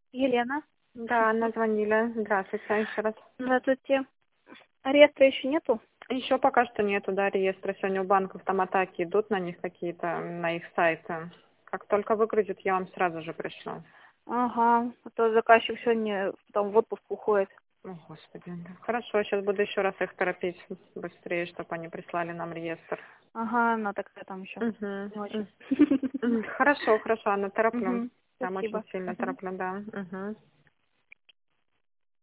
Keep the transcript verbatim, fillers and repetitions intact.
Елена. Да, Анна звонили. Здравствуйте еще раз. Здравствуйте. Ареста еще нету? Еще пока что нету, да, реестра. Сегодня у банков там атаки идут на них какие-то, на их сайты. Как только выгрузят, я вам сразу же пришлю. Ага, а то заказчик сегодня там в отпуск уходит. О, Господи. Да. Хорошо, сейчас буду еще раз их торопить быстрее, чтобы они прислали нам реестр. Ага, она такая там еще. Угу. Не очень. Хорошо, хорошо, Анна, тороплю. Мгм. Там очень Спасибо. сильно Мгм. тороплю, да. Угу.